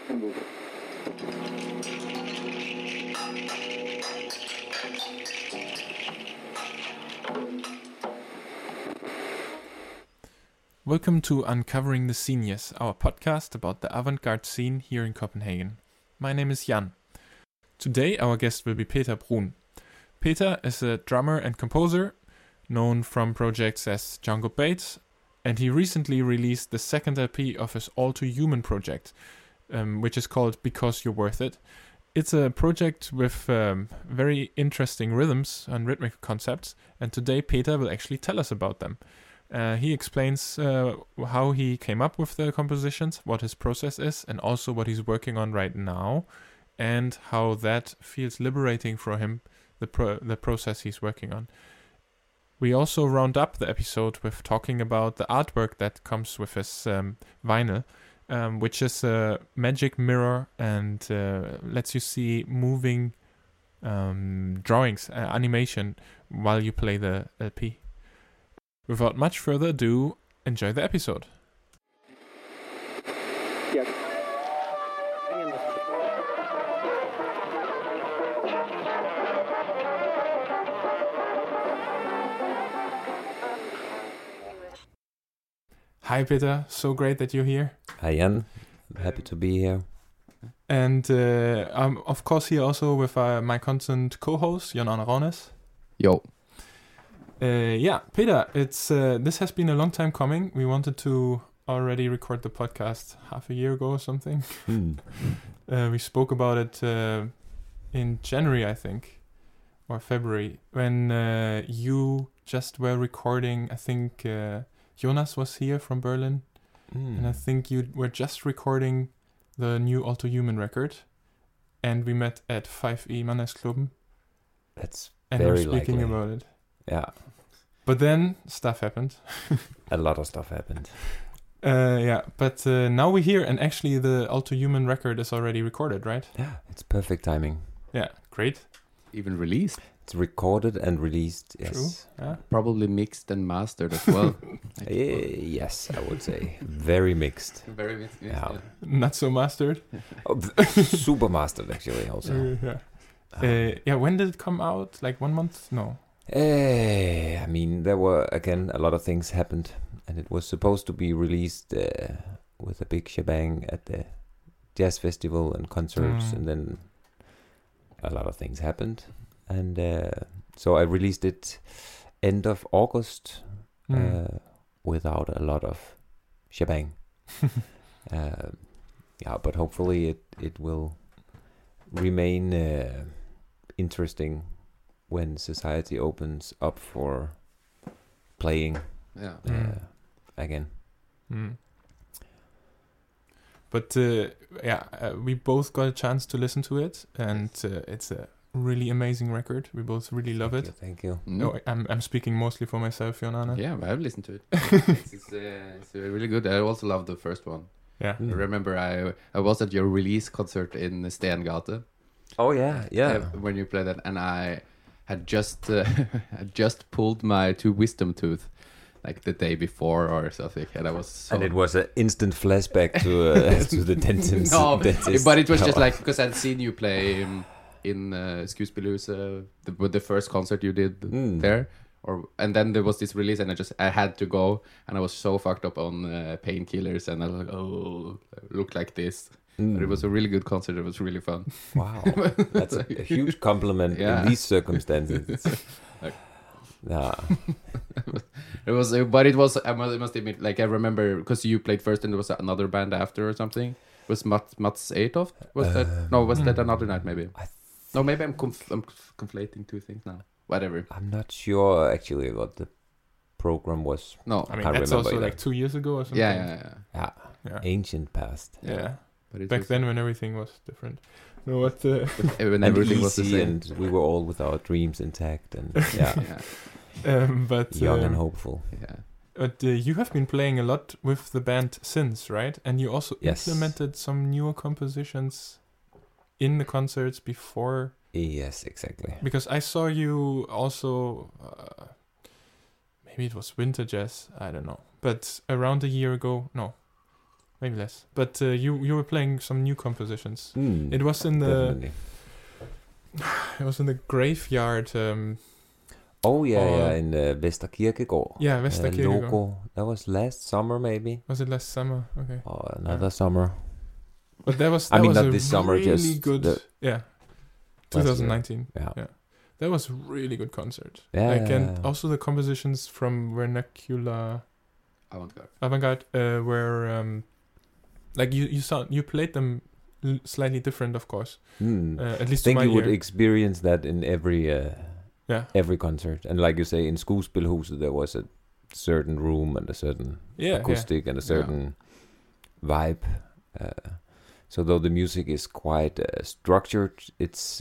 and move it. Welcome to Uncovering the Seniors, our podcast about the avant-garde scene here in Copenhagen. My name is Jan. Today our guest will be Peter Bruun. Peter is a drummer and composer, known from projects as Django Bates, and he recently released the second LP of his All Too Human project, which is called Because You're Worth It. It's a project with very interesting rhythms and rhythmic concepts, and today Peter will actually tell us about them. He explains how he came up with the compositions, what his process is, and also what he's working on right now, and how that feels liberating for him, the process he's working on. We also round up the episode with talking about the artwork that comes with his vinyl, which is a magic mirror and lets you see moving drawings, animation, while you play the LP. Without much further ado, enjoy the episode. Yes. Hi Peter, so great that you're here. Hi Jan, happy to be here. And I'm of course here also with my constant co-host, Jan Rones. Yo. Yeah, Peter, it's this has been a long time coming. We wanted to already record the podcast half a year ago or something. We spoke about it in January, I think, or February, when you just were recording. I think Jonas was here from Berlin, and I think you were just recording the new All Too Human record, and we met at 5E Mannesklubben. That's and very we're speaking likely. about it. Yeah, but then stuff happened. a lot of stuff happened. Yeah, but now we're here, and actually the All Too Human record is already recorded, right? Yeah, it's perfect timing. Yeah, great. Even released. It's recorded and released, yes. True. Yeah. Probably mixed and mastered as well. Yes, I would say. Very mixed. Very mixed. Yeah. Not so mastered. Super mastered, actually, also. Yeah, when did it come out? Like 1 month? No. I mean, there were, again, a lot of things happened. And it was supposed to be released with a big shebang at the jazz festival and concerts. And then a lot of things happened. And so I released it end of August without a lot of shebang. Yeah, but hopefully it will remain interesting when society opens up for playing again. But we both got a chance to listen to it, and it's a really amazing record. We both really love it. Thank you. No, I'm speaking mostly for myself, Jonana. Yeah, I have listened to it. It's really good. I also love the first one. Yeah. I remember I was at your release concert in Stengate. Oh yeah. When you played that, and I had just pulled my 2 wisdom tooth, like the day before or something, and I was so... And it was an instant flashback to the dentist. No, dentist. but it was just like, because I'd seen you play in Skuespilhuset, the first concert you did there, and then there was this release, and I had to go, and I was so fucked up on painkillers, and I was like, oh, I look like this. But it was a really good concert. It was really fun. Wow, that's a huge compliment in these circumstances. It was, but it was. I must admit, like I remember, because you played first, and there was another band after or something. Was Mats Eitoft? Was that? No, was that another night? Maybe. No, maybe I'm conflating 2 things now. Whatever. I'm not sure actually what the program was. No, I mean that's also either. Like 2 years ago or something. Yeah. Ancient past. Yeah. But back then, when everything was different. No, what? When everything was the same, and we were all with our dreams intact, and but young and hopeful. Yeah. But you have been playing a lot with the band since, right? And you also implemented some newer compositions in the concerts before. Yes, exactly. Because I saw you also, maybe it was Winter Jazz, I don't know. But around a year ago, no, maybe less. But you were playing some new compositions. It was in the Definitely. it was in the graveyard. In Vesterkirkegård. Yeah, Vesterkirkegård. Logo. That was last summer, maybe. Was it last summer? Okay. Or another summer. But that was I mean, was not a this summer, really just good. the- Yeah. Last year. 2019. Yeah. Yeah. That was a really good concert. Yeah, Like, yeah, and yeah. also the compositions from Vernacular Avant-garde. were like you played them slightly different, of course. At least I to think my you would ear. experience that in Yeah. every concert. And like you say, in Skuespilhuset, there was a certain room and a certain Yeah. acoustic and a certain vibe. So though the music is quite structured, it's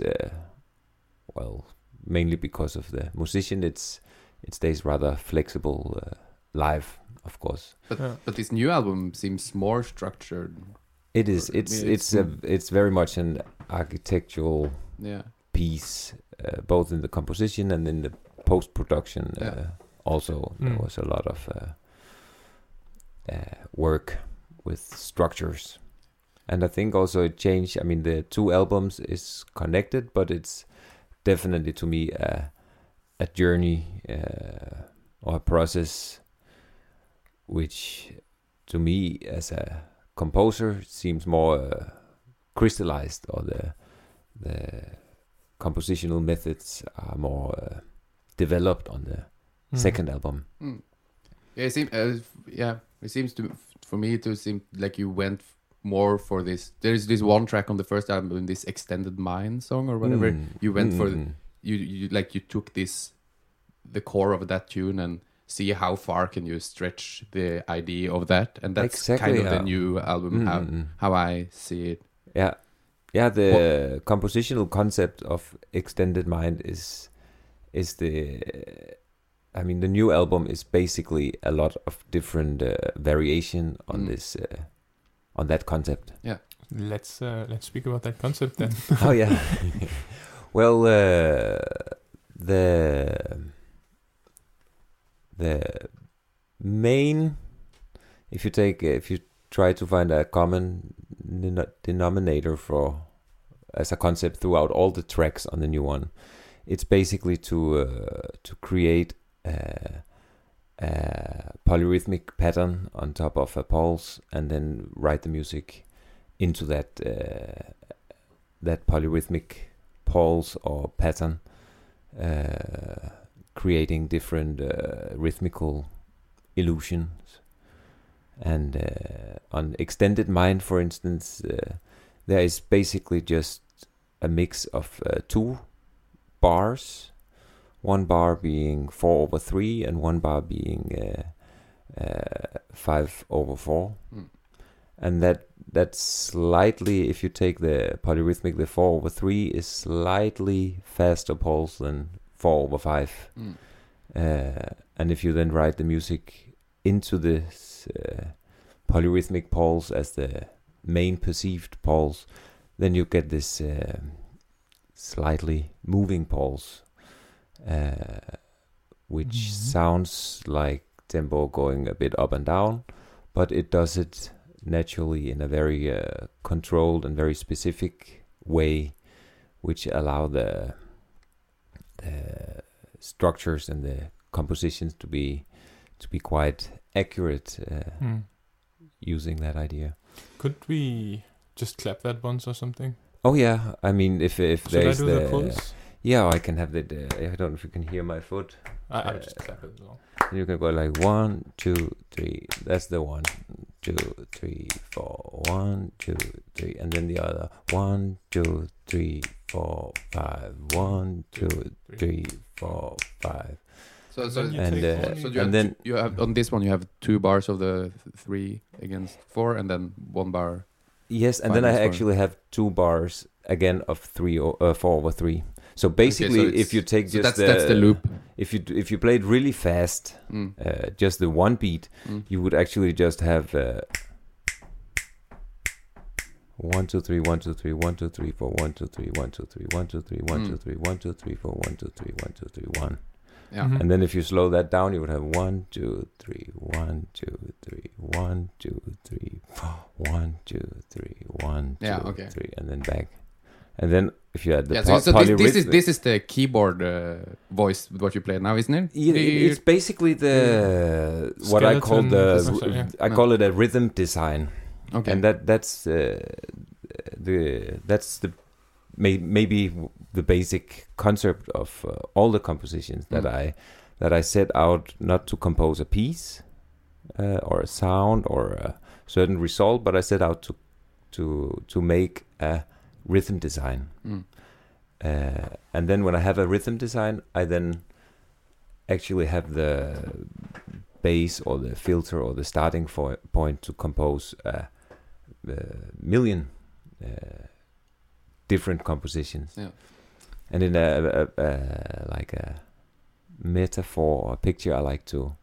mainly because of the musician, it stays rather flexible live, of course. But this new album seems more structured. It is. It's very much an architectural piece, both in the composition and in the post production. Also, there was a lot of work with structures, and I think also it changed. I mean, the two albums is connected, but it's definitely to me a journey or a process, which to me as a composer seems more crystallized, or the compositional methods are more developed on the second album. Yeah, it seems for me to seem like you went more for this. There's this one track on the first album, this Extended Mind song or whatever. You went for you took the core of that tune and see how far can you stretch the idea of that, and that's Exactly, kind of the new album how I see it. The compositional concept of Extended Mind is the the new album is basically a lot of different variation on this on that concept. Yeah, let's speak about that concept then. Oh yeah. Well, the main, if you try to find a common denominator for as a concept throughout all the tracks on the new one, it's basically to create a polyrhythmic pattern on top of a pulse, and then write the music into that that polyrhythmic pulse or pattern, creating different rhythmical illusions. And on Extended Mind, for instance, there is basically just a mix of two bars, one bar being 4/3 and one bar being 5/4. And that's slightly, if you take the polyrhythmic, the 4/3 is slightly faster pulse than 4/5. And if you then write the music into this polyrhythmic pulse as the main perceived pulse, then you get this slightly moving pulse, which sounds like tempo going a bit up and down, but it does it naturally in a very controlled and very specific way, which allow the structures and the compositions to be quite accurate using that idea. Could we just clap that once or something? Oh yeah, I mean if Should there's I do the pulse? Yeah, I can have that. I don't know if you can hear my foot. I'll just clap it as well. You can go like 1, 2, 3. That's the 1, 2, 3, 4. 1, 2, 3, and then the other 1, 2, 3, 4, 5. 1, 2, 3, 4, 5. So you have on this one you have 2 bars of the 3 against 4, and then 1 bar. Yes, and then I actually have 2 bars again of 4/3. So basically, Okay, so if you take so just that's the loop. If you play it really fast, just the one beat, you would actually just have 1 2 3 1 2 3 1 2 3 4 1 2 3 1 2 3 1 2 3 1 2 3 1 2 3 4 1 2 3 1 2 3 1. Yeah. Mhm. And then if you slow that down, you would have 1, 2, 3, 1, 2, 3, 1, 2, 3, 1, 2, 3, 1, 2, Yeah, okay. 3, and then back. And then if you add the So polyrhythmic, this is the keyboard voice what you play now, isn't it? it's basically the what I call Skeleton, yeah. I call it a rhythm design. Okay. And that's maybe the basic concept of all the compositions that I set out not to compose a piece or a sound or a certain result, but I set out to make a rhythm design. And then when I have a rhythm design, I then actually have the base or the filter or the starting point to compose a million different compositions. Yeah. And in a like a metaphor or a picture, I like to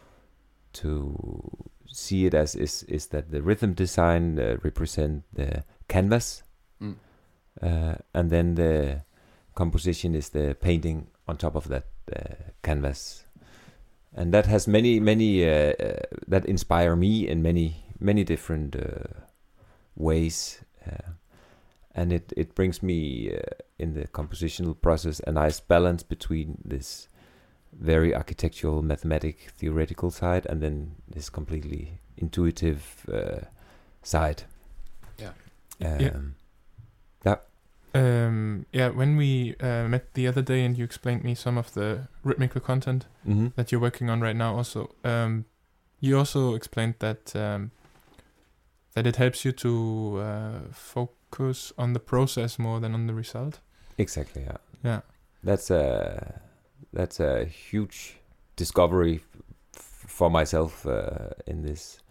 see it as is that the rhythm design represent the canvas, and then the composition is the painting on top of that canvas, and that has many that inspire me in many different ways, and it brings me in the compositional process a nice balance between this very architectural, mathematic, theoretical side, and then this completely intuitive side. When we met the other day and you explained me some of the rhythmical content that you're working on right now also, you also explained that it helps you to focus on the process more than on the result. Exactly, yeah. Yeah. That's a huge discovery for myself in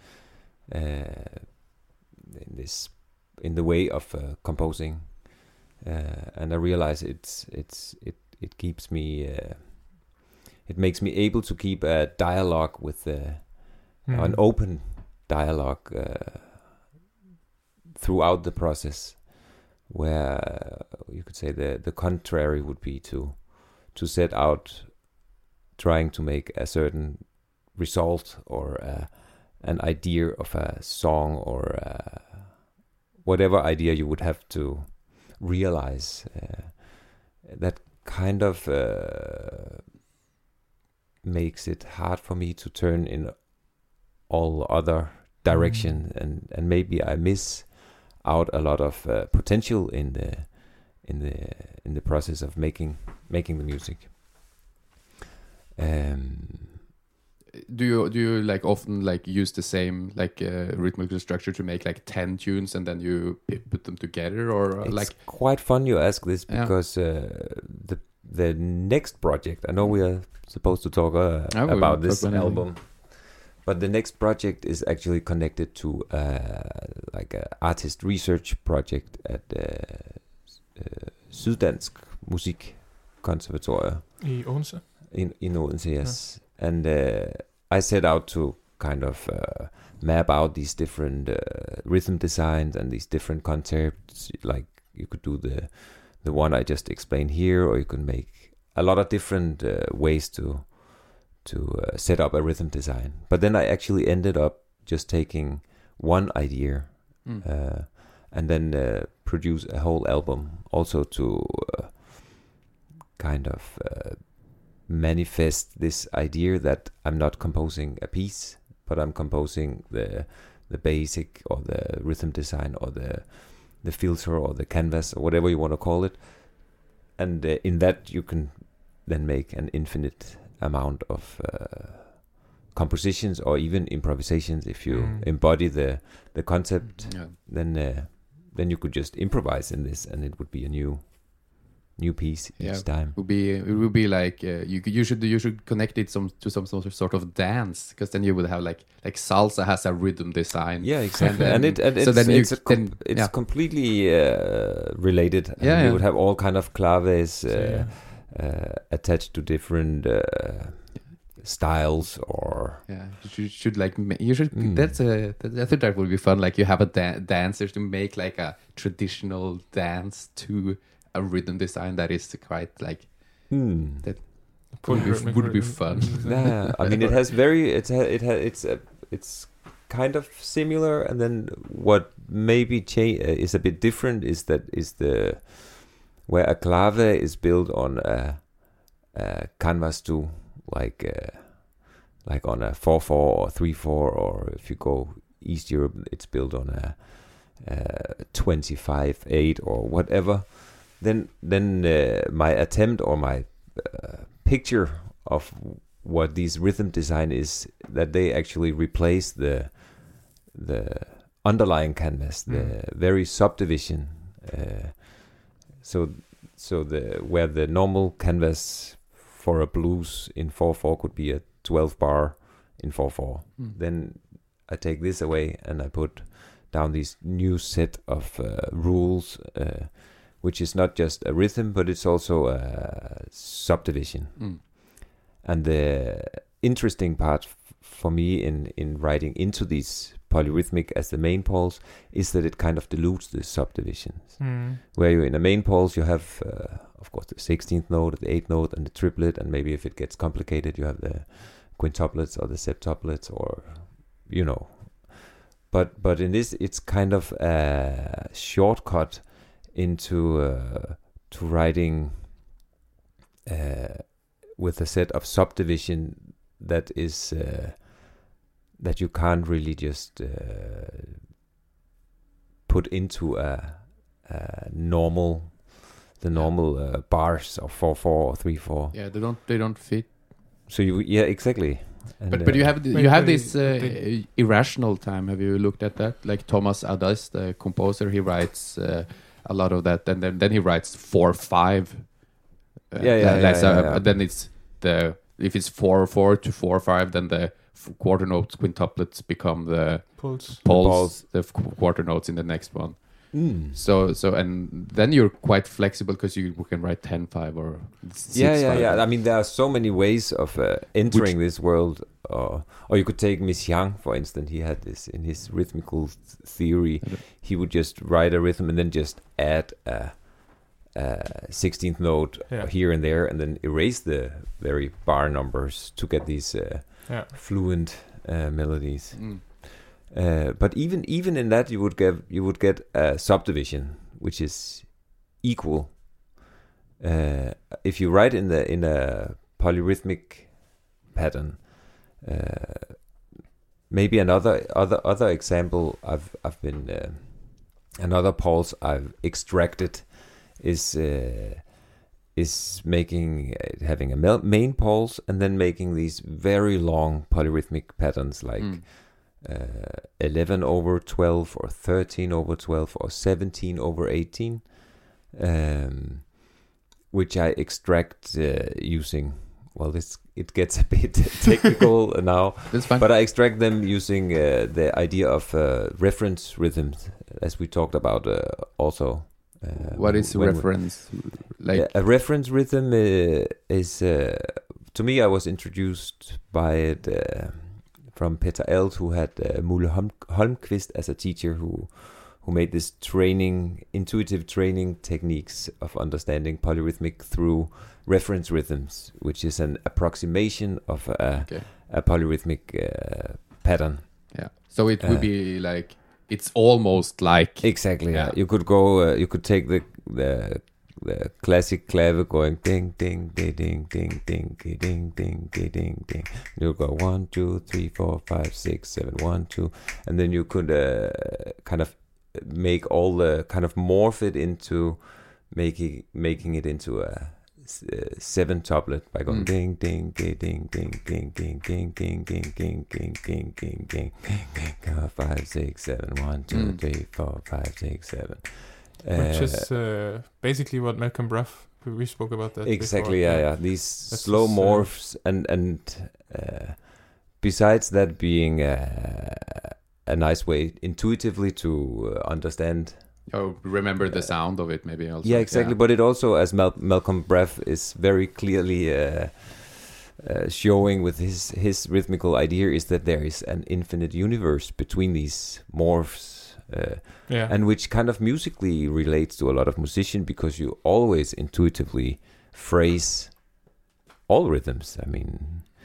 the way of composing. And I realize it keeps me it makes me able to keep a dialogue with an open dialogue throughout the process, where you could say the contrary would be to set out trying to make a certain result or an idea of a song or whatever idea you would have to realize. That kind of makes it hard for me to turn in all other direction, and maybe I miss out a lot of potential in the process of making the music. Do you like often like use the same like rhythmical structure to make like 10 tunes and then you put them together, or it's like quite fun you ask this, because the next project, I know we are supposed to talk about this album, but the next project is actually connected to like an artist research project at Syddansk Musikkonservatorium I Odense. in Odense, yes. And I set out to kind of map out these different rhythm designs and these different concepts. Like you could do the one I just explained here, or you could make a lot of different ways to set up a rhythm design. But then I actually ended up just taking one idea and then produce a whole album, also to kind of manifest this idea that I'm not composing a piece, but I'm composing the basic or the rhythm design or the filter or the canvas or whatever you want to call it. And in that you can then make an infinite amount of compositions or even improvisations. If you embody the concept, then you could just improvise in this, and it would be a new piece each time. It would be like you should connect it to some sort of dance, because then you would have like salsa has a rhythm design. Yeah, exactly. It's completely related. And you would have all kind of claves attached to different styles, or I think that would be fun. Like you have a dancer to make like a traditional dance to a rhythm design that is quite like that. Would be fun. Yeah, I mean, it has it's kind of similar, and then what maybe is a bit different is where a clave is built on a canvas too, like on a 4/4 or 3/4, or if you go East Europe, it's built on a 25/8 or whatever. Then my attempt or my picture of what these rhythm design is, that they actually replace the underlying canvas, the very subdivision. So where the normal canvas for a blues in 4/4 could be a 12 bar in 4/4. Then I take this away and I put down this new set of rules, which is not just a rhythm, but it's also a subdivision. And the interesting part for me in writing into these polyrhythmic as the main pulse is that it kind of dilutes the subdivisions. Where you in a main pulse you have, of course, the 16th note, the 8th note, and the triplet, and maybe if it gets complicated, you have the quintuplets or the septuplets, or But in this, it's kind of a shortcut into to writing with a set of subdivision that is that you can't really just put into a normal bars of 4/4 or 3/4. Yeah, they don't fit. So exactly. And but you have this irrational time. Have you looked at that? Like Thomas Adès, the composer, he writes a lot of that, and then he writes 4/5. Then it's if it's 4/4 to 4/5, then the quarter notes, quintuplets become the pulse, the quarter notes in the next one. So and then you're quite flexible because you can write 10/5 or 6/5. I mean, there are so many ways of entering this world. Or you could take Messiaen, for instance. He had this in his rhythmical theory. He would just write a rhythm and then just add a 16th note here and there, and then erase the very bar numbers to get these fluent melodies. But even in that, you would get a subdivision which is equal. If you write in a polyrhythmic pattern, maybe another example I've been another pulse I've extracted is making having a main pulse and then making these very long polyrhythmic patterns like 11/12 or 13/12 or 17/18, which I extract using. Well, it gets a bit technical now, but I extract them using the idea of reference rhythms, as we talked about also. What is reference? Like a reference rhythm is to me, I was introduced by it from Peter Eld, who had Mule Holmqvist as a teacher, who made this intuitive training techniques of understanding polyrhythmic through reference rhythms, which is an approximation of a polyrhythmic pattern. Yeah. So it would be like, it's almost like... Exactly, yeah. You could go, you could take the classic clave going ding, ding, ding, ding, ding, ding, ding, ding, ding, ding. You'll go 1, 2, 3, 4, 5, 6, 7, 1, 2. And then you could kind of make all the kind of morph it into making it into a 7-tuplet by going ding ding ding ding ding ding ding ding ding ding ding ding ding ding ding 5 6 7 1 2 3 4 5 6 7, which is basically what Malcolm Bruff, we spoke about that exactly before. Yeah these slow morphs and besides that being a nice way intuitively to understand. Oh, remember the sound of it, maybe also. Yeah, exactly. Yeah. But it also, as Malcolm Bruff is very clearly showing with his rhythmical idea, is that there is an infinite universe between these morphs, and which kind of musically relates to a lot of musician, because you always intuitively phrase all rhythms. I mean,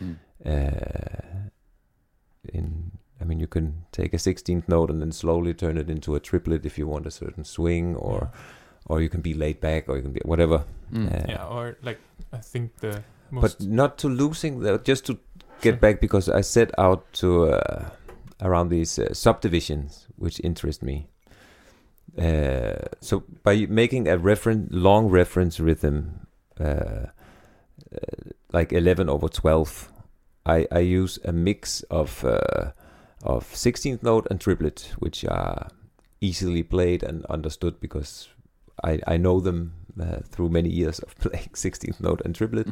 you can take a 16th note and then slowly turn it into a triplet if you want a certain swing, or you can be laid back, or you can be whatever. Or like I think the most. But not to losing just to get back, because I set out to around these subdivisions which interest me. So by making a long reference rhythm, like 11/12, I use a mix of 16th note and triplet, which are easily played and understood because I know them through many years of playing 16th note and triplet.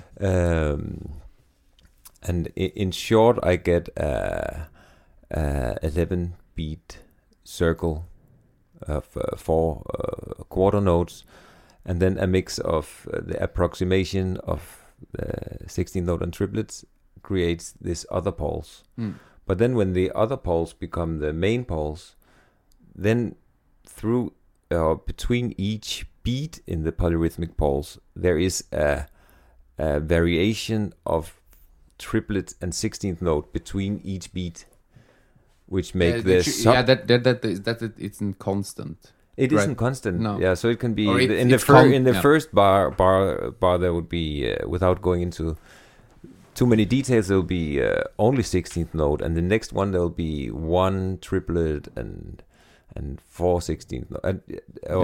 And in short, I get a 11 beat circle of 4 quarter notes, and then a mix of the approximation of the 16th note and triplets creates this other pulse. But then when the other pulse become the main pulse, then through between each beat in the polyrhythmic pulse, there is a variation of triplet and 16th note between each beat, which make that it's in constant. It isn't constant. No. Yeah, so it can be in the first bar there would be without going into too many details, there will be only 16th note, and the next one there will be 1 triplet and 4 16th note, or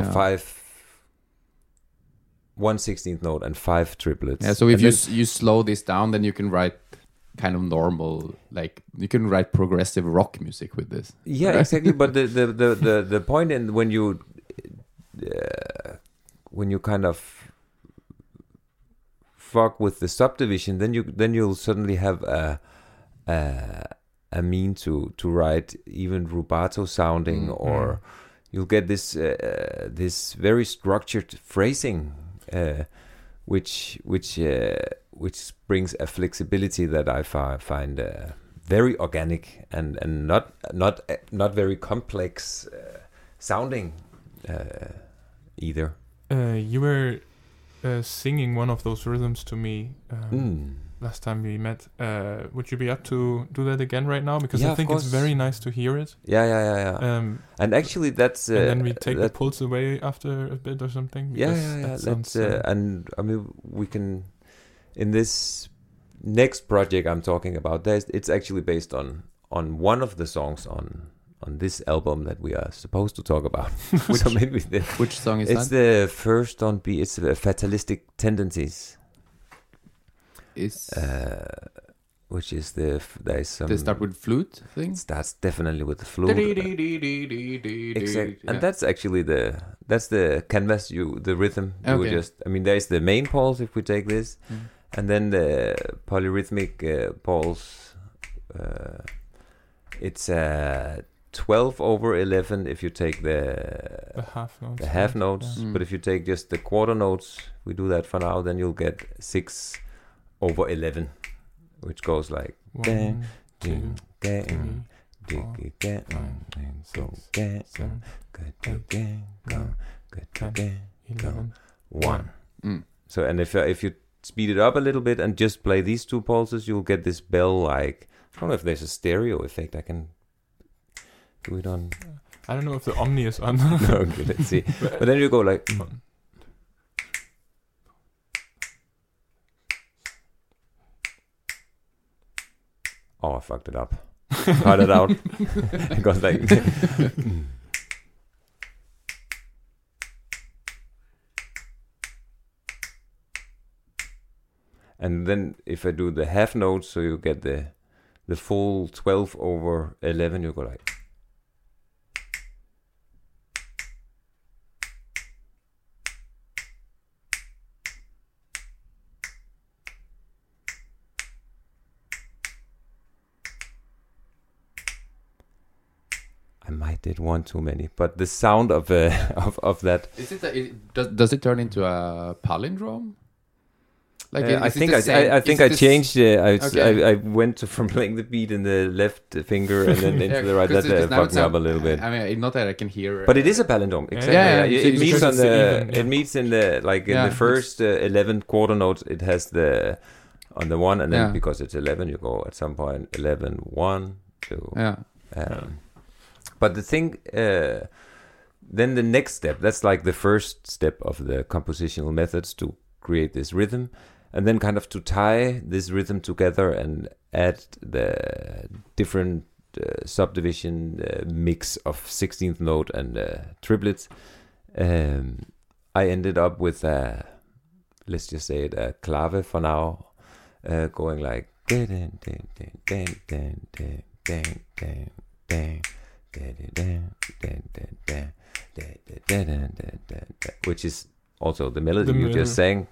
1 16th note and 5 triplets. Yeah, so if you slow this down, then you can write kind of normal, like you can write progressive rock music with this. Yeah, right? Exactly. But the point in when you kind of fuck with the subdivision, then you'll suddenly have a mean to write even rubato sounding, or you'll get this this very structured phrasing, which brings a flexibility that I find very organic and not very complex sounding either. You were singing one of those rhythms to me last time we met. Would you be up to do that again right now? Because I think it's very nice to hear it. Yeah. And actually, that's and then we take the pulse away after a bit or something. Let's and I mean, we can in this next project I'm talking about. It's actually based on one of the songs on this album that we are supposed to talk about. Which song is that? It's the first on B. It's Fatalistic Tendencies. Which is there is some. They start with flute thing. It starts definitely with the flute. Exactly, and that's actually that's the canvas. The rhythm. Okay. There is the main pulse if we take this, and then the polyrhythmic pulse. It's 12/11 if you take the half notes. The half notes, but if you take just the quarter notes, we do that for now. Then you'll get 6/11, which goes like 1, 2, 3, 4, 5, 6, 7, 8, 9, 1. So, and if you speed it up a little bit and just play these two pulses, you'll get this bell like. I don't know if there's a stereo effect. I can do it on. I don't know if the Omni is on. Okay, let's see. But then you go like. Oh, I fucked it up. Cut it out. It goes like. And then if I do the half notes, so you get the full 12/11, you go like. I might did one too many, but the sound of that. Is it? Does it turn into a palindrome? Like, I is it think the I same- think is I it the s- changed. Okay. I went from playing the beat in the left finger and then into Yeah, the right. 'cause That now fucked it me up a sound- little bit. I mean, not that I can hear. But it is a palindrome. Exactly. Yeah, It, so it meets because on it's the the. even, yeah. It meets in the like in Yeah, the first 11 quarter notes. It has the on the one, and then Yeah. because it's 11, you go at some point 11, 1, 2. Yeah. But the thing, then the next step, that's like the first step of the compositional methods to create this rhythm, and then kind of to tie this rhythm together and add the different subdivision mix of 16th note and triplets. I ended up with let's just say it, a clave for now, going like which is also the melody you just sang.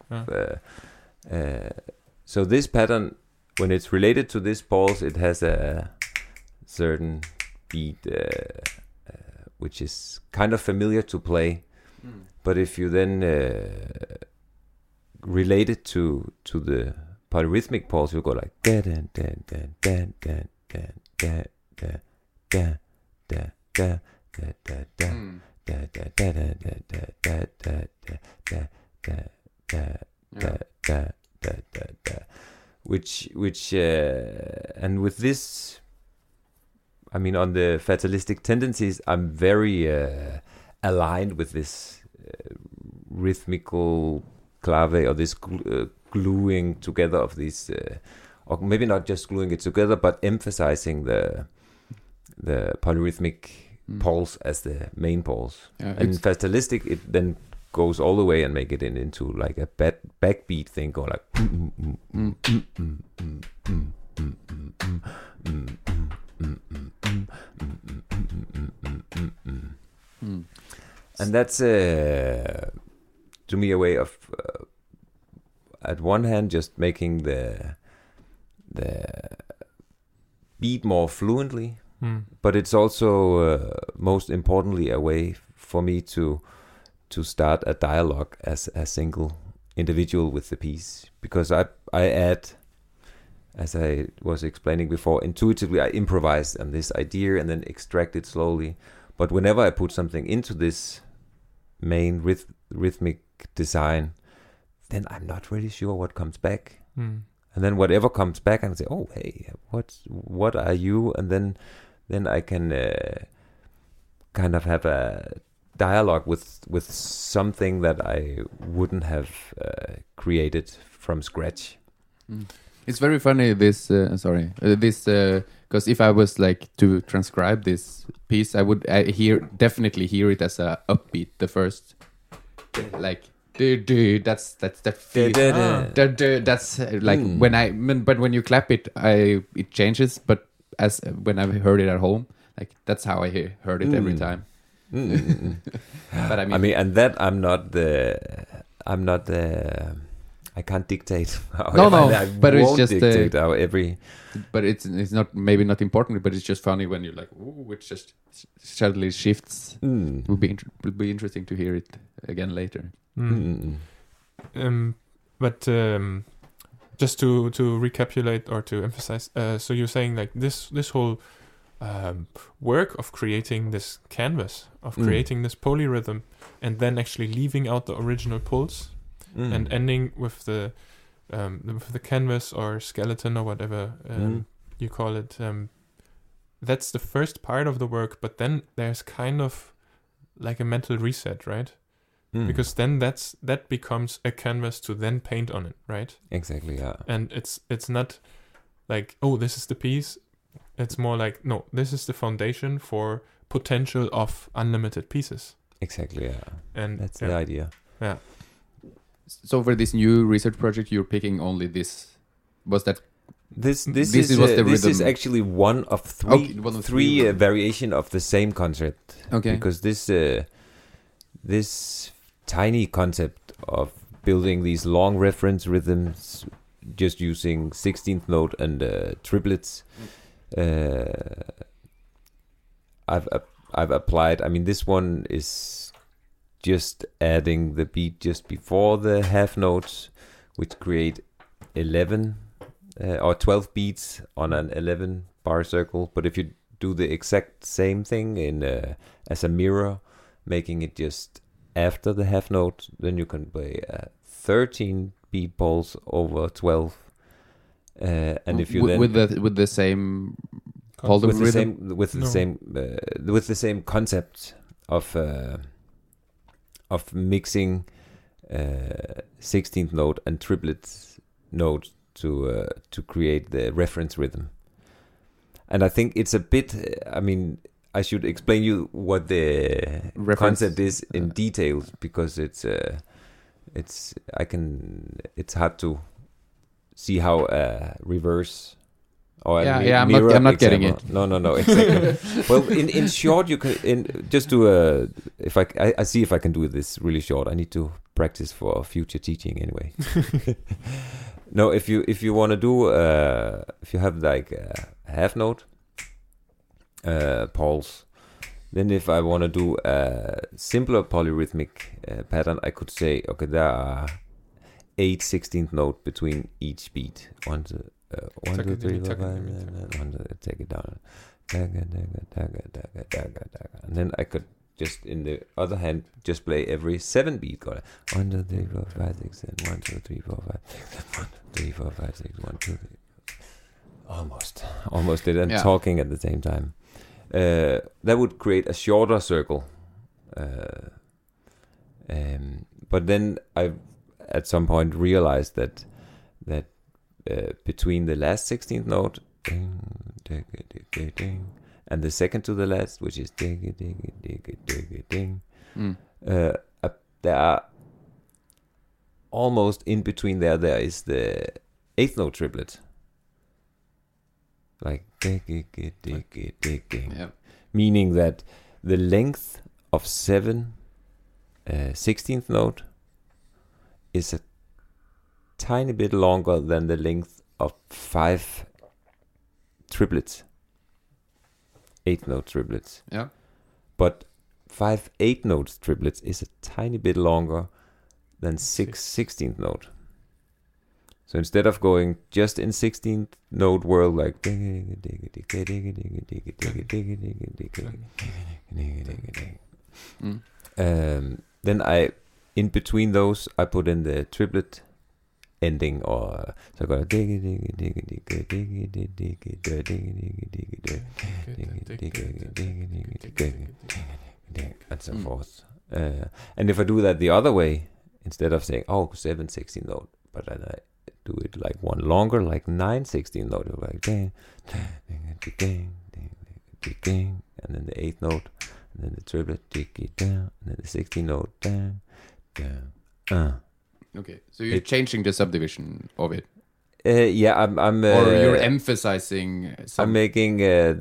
So this pattern, when it's related to this pulse, it has a certain beat which is kind of familiar to play. But if you then relate it to the polyrhythmic pulse, you go like which and with this, I mean, on the fatalistic tendencies, I'm very aligned with this rhythmical clave, or this gluing together of these, or maybe not just gluing it together, but emphasizing the polyrhythmic pulse as the main pulse. Yeah, and fatalistic, it then goes all the way and make it into like a backbeat thing, go like. And that's to me a way of at one hand just making the beat more fluently, but it's also most importantly a way for me to start a dialogue as a single individual with the piece, because I add, as I was explaining before, intuitively I improvise on this idea and then extract it slowly. But whenever I put something into this main rhythmic design, then I'm not really sure what comes back. And then whatever comes back, I can say, "Oh, hey, what are you?" And then I can kind of have a dialogue with something that I wouldn't have created from scratch. It's very funny this because if I was like to transcribe this piece, I would definitely hear it as a upbeat. The first, like that's that feel. That's like but when you clap it, it changes. But as when I heard it at home, like that's how I heard it every time. But I mean, and that I'm not the. I can't dictate. But it's just dictate how every. But it's not maybe not important, but it's just funny when you're like, ooh, it just suddenly shifts. It would be interesting to hear it again later. But just to recapitulate or to emphasize, so you're saying like this whole work of creating this canvas, of creating this polyrhythm, and then actually leaving out the original pulse. And ending with the canvas or skeleton or whatever you call it. That's the first part of the work, but then there's kind of like a mental reset, right? Because then that becomes a canvas to then paint on it, right? Exactly, yeah. And it's not like, oh, this is the piece. It's more like, no, this is the foundation for potential of unlimited pieces. Exactly, yeah. And that's the idea. Yeah. So for this new research project, you're picking only this. Was that this this is actually one of three variation of the same concept. Okay. Because this tiny concept of building these long reference rhythms, just using 16th note and triplets, I've applied. I mean, this one is just adding the beat just before the half notes, which create 11 or 12 beats on an 11 bar circle. But if you do the exact same thing in as a mirror, making it just after the half note, then you can play 13 beat pulse over 12. And if you then with the same Concept. with the same concept of mixing 16th note and triplet note to create the reference rhythm. And I think it's a bit. I mean, I should explain you what the concept is in detail, because it's hard to see how reverse or I'm mirror not getting it. No, exactly. Well, in short, you can just do if I see if I can do this really short. I need to practice for future teaching anyway. No, if you want to do if you have like a half note pulse, then if I want to do a simpler polyrhythmic pattern, I could say, okay, there are 8 16th note between each beat. 1, 2, 3, 4, 5, 1, 2, take it down, and then I could just in the other hand just play every 7 beat. Got 1, 2, 3, 4, 5, 6, 7, 1, 2, 3, 4, 5, 6, 1, 2, 3, 4, 5, 6, 1, 2, 3. Almost did, and talking at the same time. That would create a shorter circle. But then I, at some point, realized that between the last 16th note and the second to the last, which is there are almost in between there is the 8th note triplet. Like meaning that the length of 7 16th note is a tiny bit longer than the length of 5 triplets, 8th note triplets. Yeah. But 5 8th note triplets is a tiny bit longer than 6 16th note. So instead of going just in 16th note world like then I in between those I put in the triplet ending, or so I go and so forth. And if I do that the other way, instead of saying 7 16th note, but then I do it like one longer, like 9 16th note, like and then the 8th note, and then the triplet, and then the 16th note, Okay, so you're changing the subdivision of it. Yeah, I'm. Or you're emphasizing. I'm making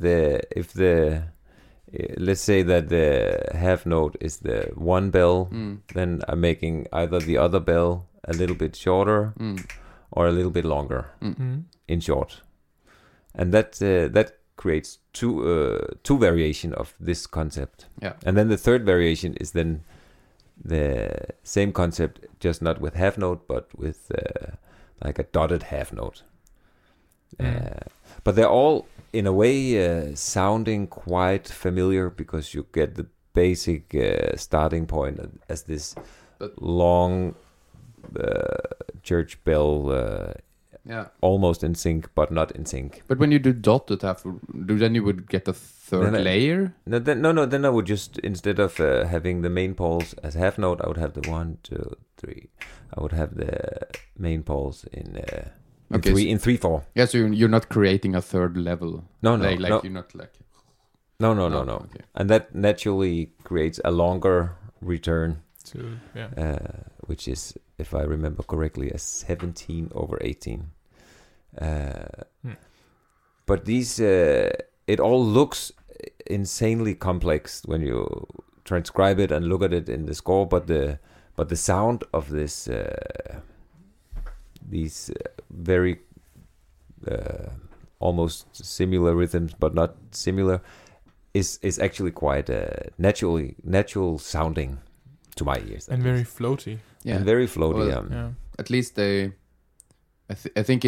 let's say that the half note is the one bell, then I'm making either the other bell a little bit shorter or a little bit longer. In short, and that creates two variation of this concept. Yeah, and then the third variation is then the same concept, just not with half note, but with like a dotted half note. But they're all in a way sounding quite familiar, because you get the basic starting point as this long church bell, almost in sync but not in sync. But when you do dotted half, then you would get a third layer? Then I would just, instead of having the main pulse as half note, I would have the 1 2 3. I would have the main pulse in 3/4. Yeah, so you're not creating a third level. No. You're not like. No. Okay. And that naturally creates a longer return. Which is, if I remember correctly, a 17/18. But these, it all looks insanely complex when you transcribe it and look at it in the score. But the sound of this, these very almost similar rhythms, but not similar, is actually quite natural sounding to my ears, and very floaty. And very floaty. Well, at least they I think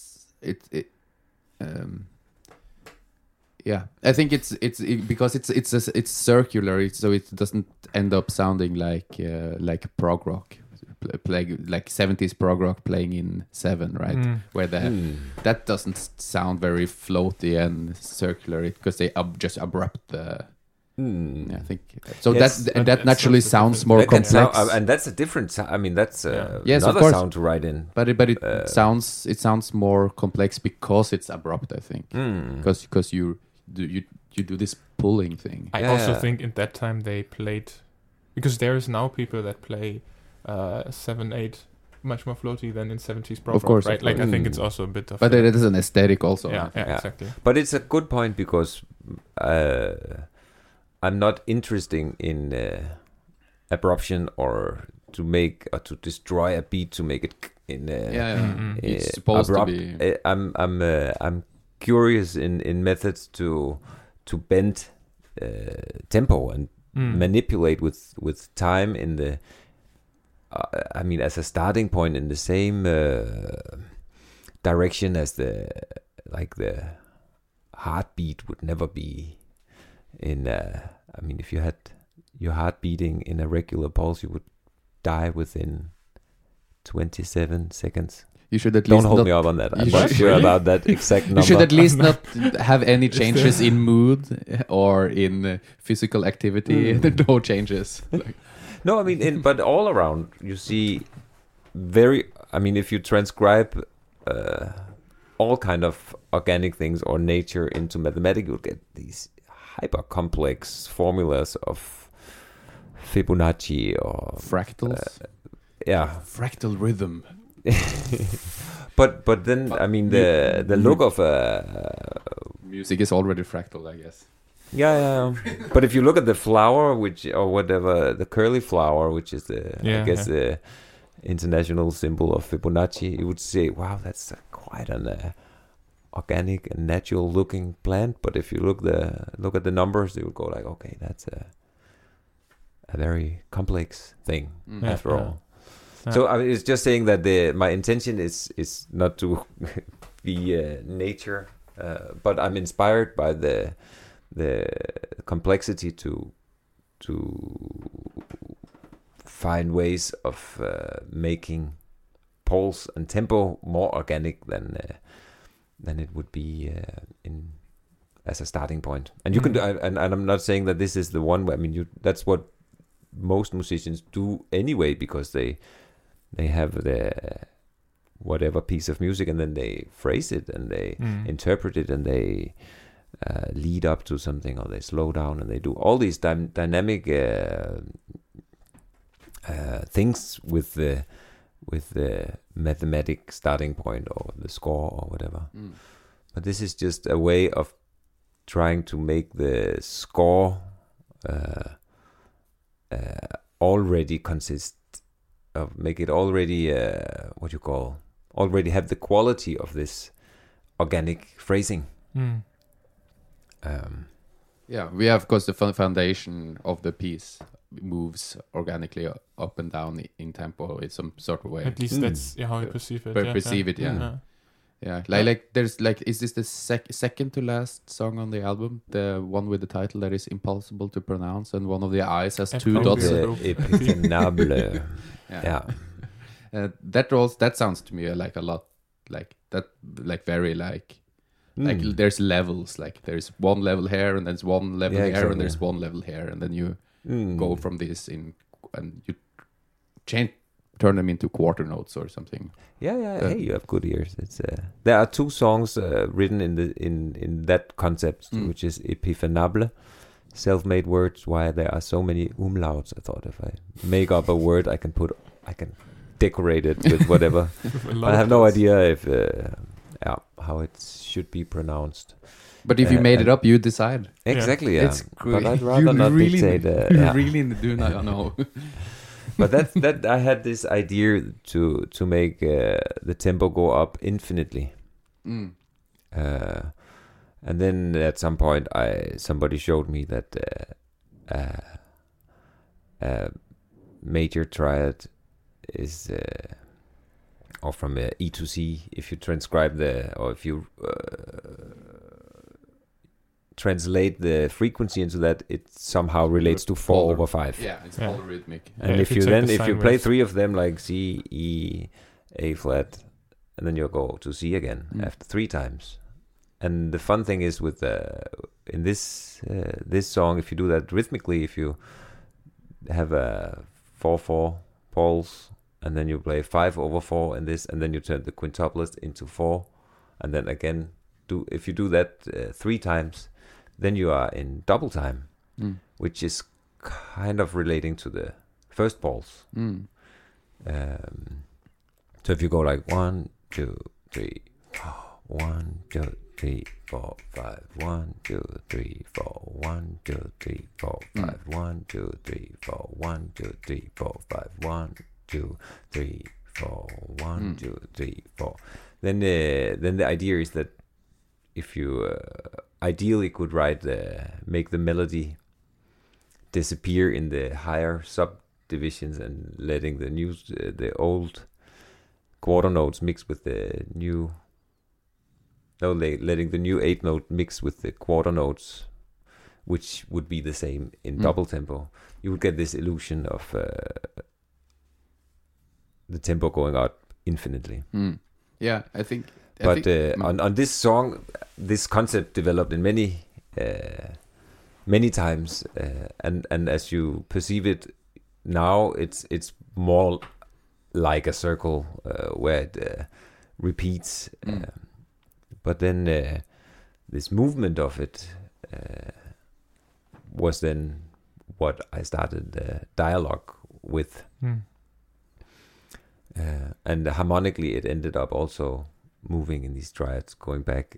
I think because it's circular, so it doesn't end up sounding like prog rock, like 70s prog rock playing in 7, right? Where that doesn't sound very floaty and circular because they just abrupt the. Yeah, I think so. Yes, that naturally sounds more complex, and that's a different. I mean, that's yes, another of course. sound to write in. But it sounds more complex because it's abrupt. I think because you do this pulling thing. I also think in that time they played, because there is now people that play 7/8 much more floaty than in 70s prog Of course, rock, right? of course. Like I think it's also a bit of. But it is an aesthetic also. Yeah, Yeah. exactly. But it's a good point because I'm not interested in abruption or to destroy a beat to make it in. It's supposed abrupt. to be. I'm curious in methods to bend tempo and manipulate with time in the. I mean, as a starting point in the same direction as the heartbeat would never be in. I mean, if you had your heart beating in a regular pulse, you would die within 27 seconds. You should at Don't least hold not, me up on that. I'm you not should- sure about that exact number. You should at least not have any changes in mood or in physical activity. No changes. No, I mean, but all around you see I mean, if you transcribe all kind of organic things or nature into mathematics, you'll get these hyper complex formulas of Fibonacci or Fractals. Fractal rhythm. but then I mean the look of Music is already fractal, I guess. yeah. But if you look at the flower, the curly flower, which is the international symbol of Fibonacci, you would say, wow, that's quite an organic and natural looking plant. But if you look at the numbers, you would go like, okay, that's a very complex thing after all. So I mean, it's just saying that my intention is not to be nature, but I'm inspired by the complexity to find ways of making pulse and tempo more organic than it would be as a starting point. And you can do, and I'm not saying that this is the one. I mean, that's what most musicians do anyway, because they have the whatever piece of music, and then they phrase it and they interpret it, and they lead up to something, or they slow down, and they do all these dynamic things with the mathematic starting point or the score or whatever. But this is just a way of trying to make the score already consist of, make it already already have the quality of this organic phrasing. Yeah, we have, of course, the foundation of the piece moves organically up and down in tempo in some sort of way. At least that's how you perceive it. Perceive it, yeah. Yeah, like there's is this the second to last song on the album, the one with the title that is impossible to pronounce, and one of the eyes has two dots. Epiphénable. Yeah. That sounds to me like a lot like that, like very like there's levels, like there's one level here and there's one level here exactly. and there's one level here, and then you go from this in and you turn them into quarter notes or something. Hey, you have good ears. It's there are two songs written in that concept, which is Epiphénable, self-made words. Why there are so many umlauts? I thought if I make up a word, I can decorate it with whatever. I have no idea if how it should be pronounced. But if you made it up, you decide. Exactly. Yeah. It's But I'd rather not dictate. Really do not know. But that I had this idea to make the tempo go up infinitely, and then at some point somebody showed me that major triad is or from E to C. If you transcribe or if you translate the frequency into that, it somehow relates to 4/5. Yeah, it's polyrhythmic. And if you play 3 of them, like C, E, A flat, and then you go to C again after 3 times. And the fun thing is with in this song, if you do that rhythmically, if you have a 4/4 pulse, and then you play 5/4 in this, and then you turn the quintuplets into 4, and then again if you do that 3 times, then you are in double time, which is kind of relating to the first pulse. So if you go like 1, 2, 3, 1, 2, 3, 4, 5, 1, 2, 3, 4, 1, 2, 3, 4, 5, 1, 2, 3, 4, 1, 2, 3, 4, 5, 1, 2, 3, 4, 1, 2, 3, 4. Then the idea is that if you ideally could make the melody disappear in the higher subdivisions and letting the old quarter notes mix with the new. Letting the new 8 note mix with the quarter notes, which would be the same in double tempo, you would get this illusion of the tempo going out infinitely. Yeah, I think. On this song, this concept developed in many times, and as you perceive it now, it's more like a circle where it repeats. But then this movement of it was then what I started the dialogue with. And harmonically it ended up also moving in these triads, going back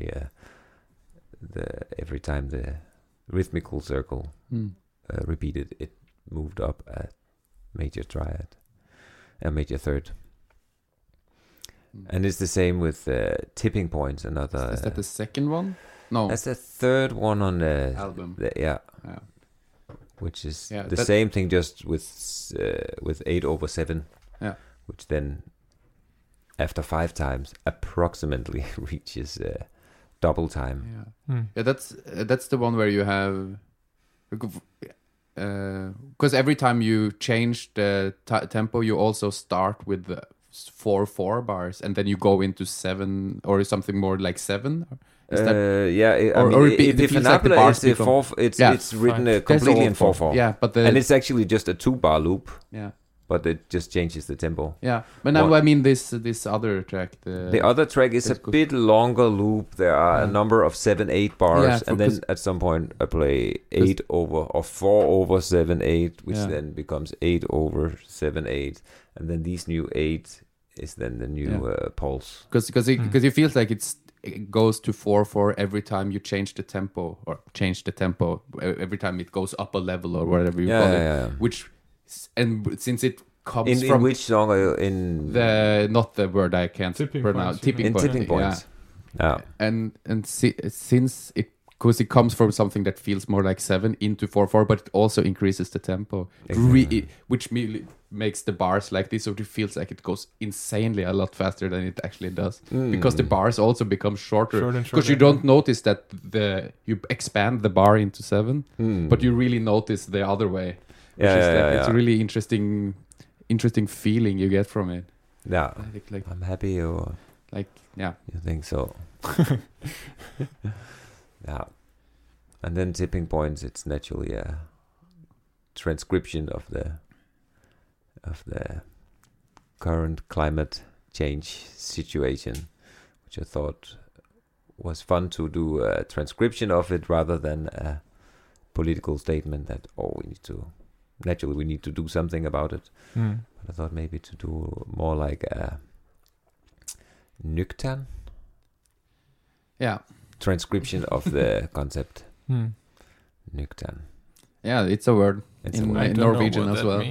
every time the rhythmical circle repeated, it moved up a major triad, a major third. And it's the same with tipping points. Another. Is that the second one? No, that's the third one on the album. Which is the same thing, just with 8/7. Yeah. Which then, after 5 times, approximately reaches double time. Yeah, that's the one where you have. Because every time you change the tempo, you also start with the 4/4 bars, and then you go into 7 or something more like 7. Is that, if an Apple is the 4, it's written completely in 4/4. Yeah, but and it's actually just a 2-bar loop. Yeah, but it just changes the tempo. Yeah, but now I mean this other track. The other track is a bit longer loop. There are a number of 7/8 bars, and then at some point I play 4/7/8, which then becomes 8/7/8, and then these new 8 is then the new pulse. Because it feels like it goes to 4/4 every time you change the tempo every time it goes up a level or whatever you call it. Which and since it comes from in which song are you in? Not the word I can't pronounce. Tipping points. Yeah. And since it. Because it comes from something that feels more like 7 into 4/4, but it also increases the tempo, which makes the bars like this, so it feels like it goes insanely a lot faster than it actually does. Because the bars also become shorter. Because you don't notice that you expand the bar into 7, but you really notice the other way. It's a really interesting feeling you get from it. Yeah, I'm happy you you think so. Yeah, and then tipping points. It's naturally a transcription of the current climate change situation, which I thought was fun to do a transcription of it rather than a political statement that we need to do something about it. But I thought maybe to do more like a nüchtern. Yeah. Transcription of the concept. Nüchtern. Yeah, it's a word in Norwegian as well.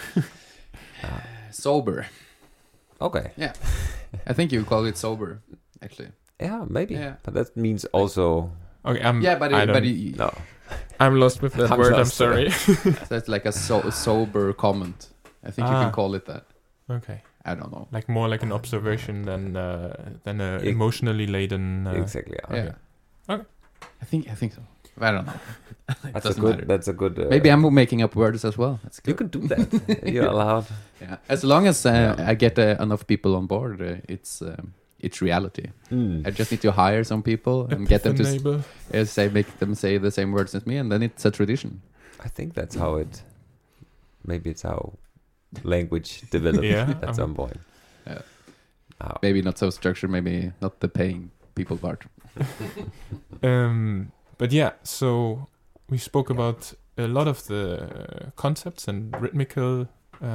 Sober. Okay. Yeah. I think you call it sober, actually. Yeah, maybe. Yeah. But that means also. Okay, no. I'm lost with that word. I'm sorry. So it's like a sober comment. I think you can call it that. Okay. I don't know. Like more like an observation than a emotionally laden. Exactly. Yeah. Okay. I think so. I don't know. That's a good. Maybe I'm making up words as well. That's good. You can do that. You're allowed. Yeah. As long as I get enough people on board, it's reality. I just need to hire some people and get them to make them say the same words as me, and then it's a tradition. I think that's how it. Maybe it's how language developed at some point. Yeah. Maybe not so structured. Maybe not the paying people part. But yeah, so we spoke about a lot of the concepts and rhythmical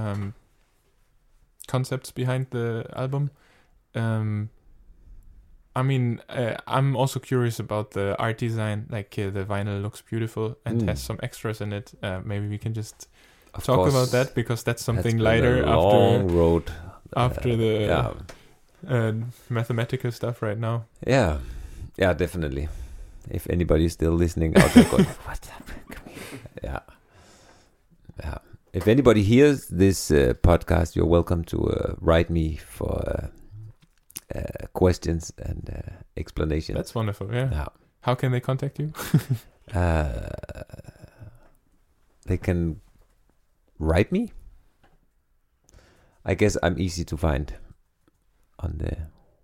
concepts behind the album. I mean, I'm also curious about the art design. Like the vinyl looks beautiful and has some extras in it. Maybe we can just talk about that, because that's something lighter after the mathematical stuff right now. Yeah, definitely. If anybody's still listening out there going, what's up? Yeah. If anybody hears this podcast, you're welcome to write me for questions and explanations. That's wonderful. Yeah. How can they contact you? They can write me. I guess I'm easy to find on the.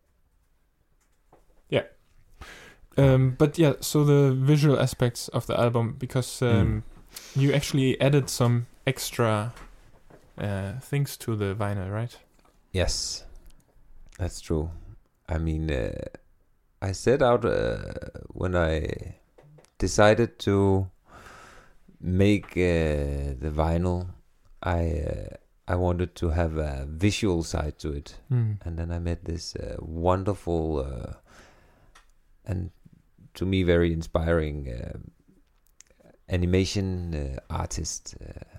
Yeah. But yeah, so the visual aspects of the album, because you actually added some extra things to the vinyl, right? Yes, that's true. I mean, I set out when I decided to make the vinyl. I wanted to have a visual side to it, and then I met this wonderful and to me very inspiring animation artist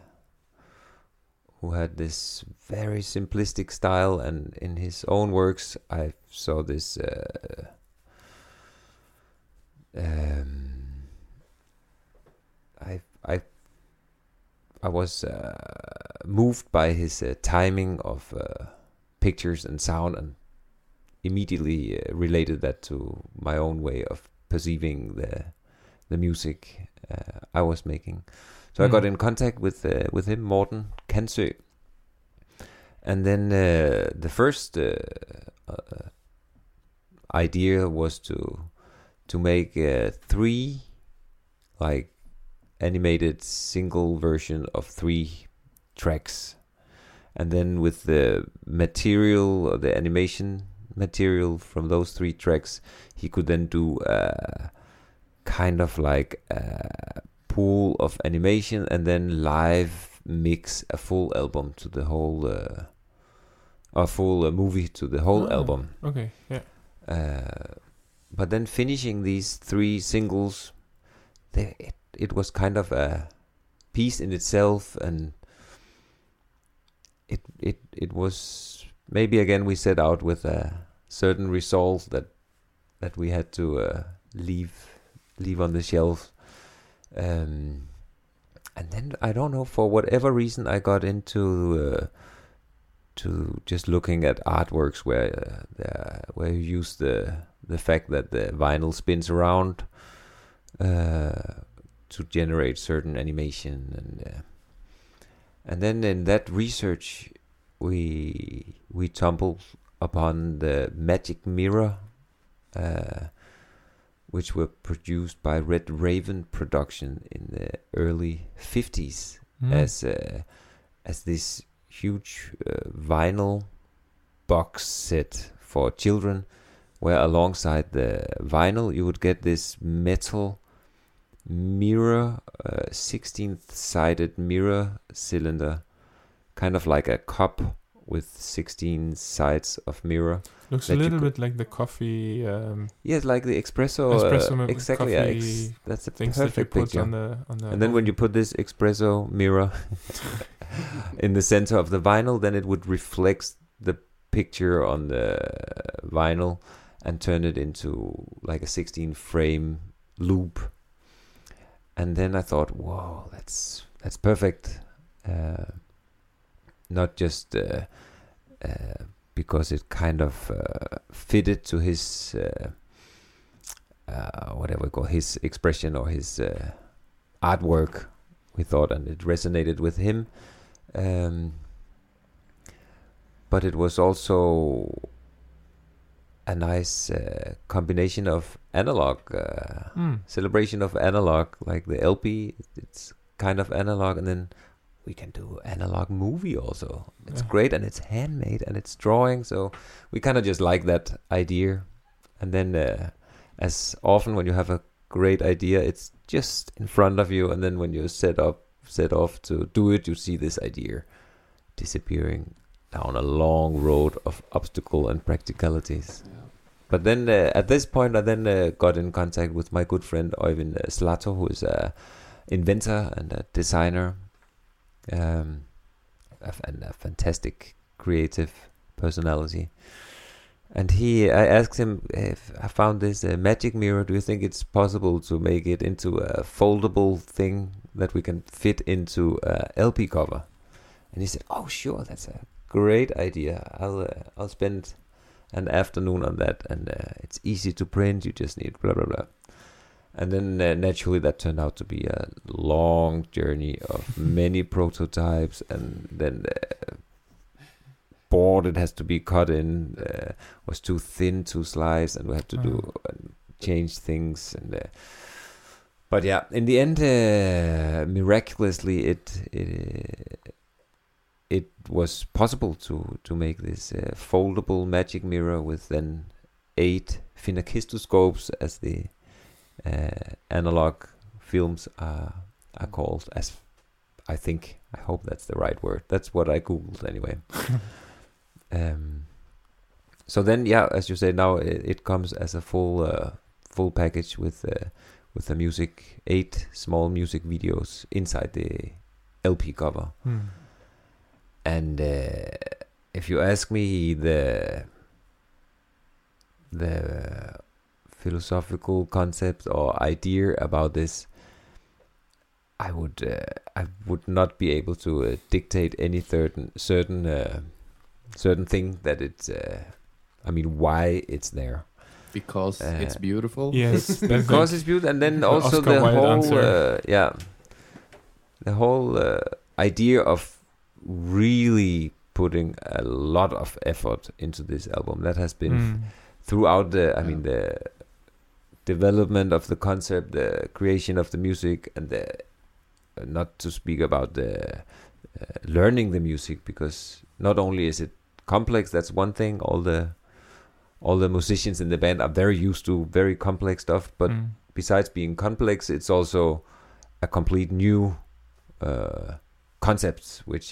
who had this very simplistic style, and in his own works I saw this I was moved by his timing of pictures and sound, and immediately related that to my own way of perceiving the music I was making. So I got in contact with him, Morten Kansø, and then the first idea was to make 3 like animated single version of 3 tracks, and then with the material or the animation material from those 3 tracks, he could then do kind of like a pool of animation and then live mix a full album to the whole a full movie to the whole album. Okay, yeah. But then finishing these 3 singles, it was kind of a piece in itself, and it was maybe again we set out with a certain resolve that we had to leave on the shelf, and then I don't know, for whatever reason I got into to just looking at artworks where you use the fact that the vinyl spins around to generate certain animation, and then in that research we tumbled upon the Magic Mirror, which were produced by Red Raven Production in the early 50s as this huge vinyl box set for children, where alongside the vinyl you would get this metal mirror, 16th sided mirror cylinder, kind of like a cup with 16 sides of mirror. Looks a little bit like the coffee. Yes, like the espresso. Exactly. That's a perfect picture. On the and then when you put this espresso mirror in the center of the vinyl, then it would reflect the picture on the vinyl and turn it into like a 16 frame loop. And then I thought, whoa, that's perfect. Not just because it kind of fitted to his whatever we call his expression or his artwork. We thought, and it resonated with him. But it was also a nice combination of analog, celebration of analog, like the LP. It's kind of analog, and then we can do analog movie also. It's great, and it's handmade, and it's drawing. So we kind of just like that idea. And then, as often when you have a great idea, it's just in front of you, and then when you set off to do it, you see this idea disappearing down a long road of obstacle and practicalities. Yeah. But then at this point, I then got in contact with my good friend Øyvind Slato, who is a inventor and a designer, and a fantastic creative personality. And I asked him, if I found this magic mirror, do you think it's possible to make it into a foldable thing that we can fit into a LP cover? And he said, oh sure, that's a great idea. I'll spend an afternoon on that, and it's easy to print, you just need blah blah blah. And then naturally that turned out to be a long journey of many prototypes, and then board it has to be cut in was too thin to slice, and we had to do and change things. And but yeah, in the end, miraculously it was possible to make this foldable magic mirror with then 8 phenakistoscopes, as the analog films are called. As I hope that's the right word. That's what I googled anyway. So then, yeah, as you say, now it comes as a full package with the music, 8 small music videos inside the LP cover. And if you ask me the philosophical concept or idea about this, I would not be able to dictate any certain thing that it's. I mean, why it's there? Because it's beautiful. Yes, because it's beautiful, and then also Oscar the Wilde whole answer. the whole idea of really putting a lot of effort into this album that has been throughout the development of the concept, the creation of the music, and the not to speak about the learning the music, because not only is it complex, that's one thing. All the musicians in the band are very used to very complex stuff, but besides being complex, it's also a complete new concepts, which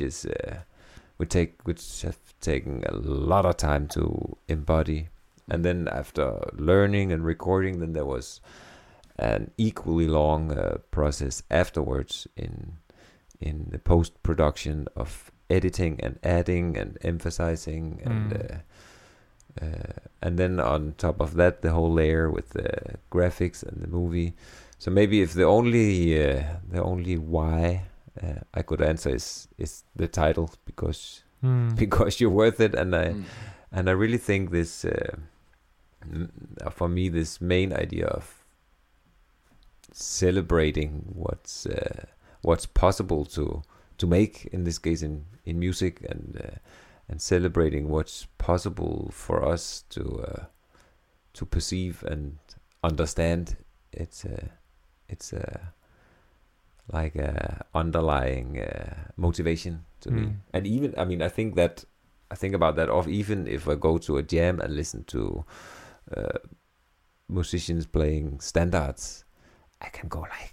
have taken a lot of time to embody. And then after learning and recording, then there was an equally long process afterwards in the post-production of editing and adding and emphasizing, and then on top of that, the whole layer with the graphics and the movie. So maybe if the only why I could answer is the title, because you're worth it, and I really think this for me, this main idea of celebrating what's possible to make, in this case in music, and celebrating what's possible for us to perceive and understand. It's like a underlying motivation to me. And even, I think about that of, even if I go to a jam and listen to musicians playing standards, I can go like,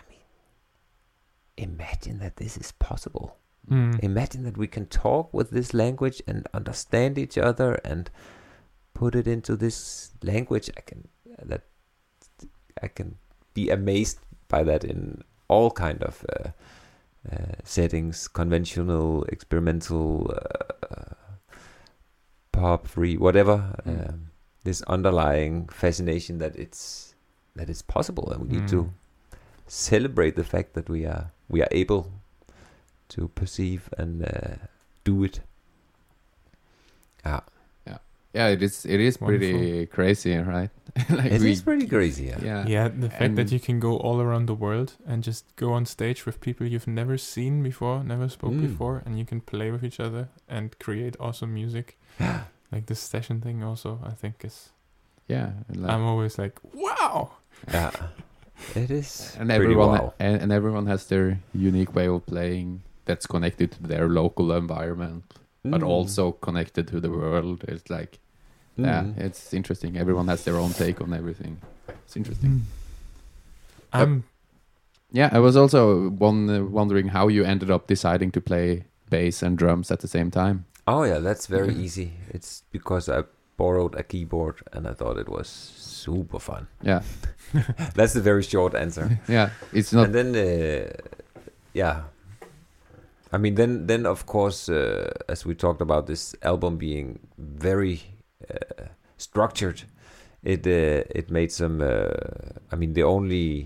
imagine that this is possible. Imagine that we can talk with this language and understand each other and put it into this language. I can be amazed by that in all kind of settings, conventional, experimental, pop, free, whatever. This underlying fascination that it's possible, and we need to celebrate the fact that we are able to perceive and do it. Yeah, it is pretty crazy, right? Like it is pretty crazy. Yeah. Yeah, the fact that you can go all around the world and just go on stage with people you've never seen before, never spoke before, and you can play with each other and create awesome music. Like this session thing also, I think is... Yeah. I'm always like, wow! Yeah. It is. And pretty everyone wow. and everyone has their unique way of playing that's connected to their local environment, but also connected to the world. It's like... Yeah, it's interesting. Everyone has their own take on everything. It's interesting. Yeah, I was also wondering how you ended up deciding to play bass and drums at the same time. Oh yeah, that's very easy. It's because I borrowed a keyboard and I thought it was super fun. Yeah. That's the very short answer. Yeah, it's not... And then, yeah. I mean, then of course, as we talked about this album being very... structured, it made some I mean the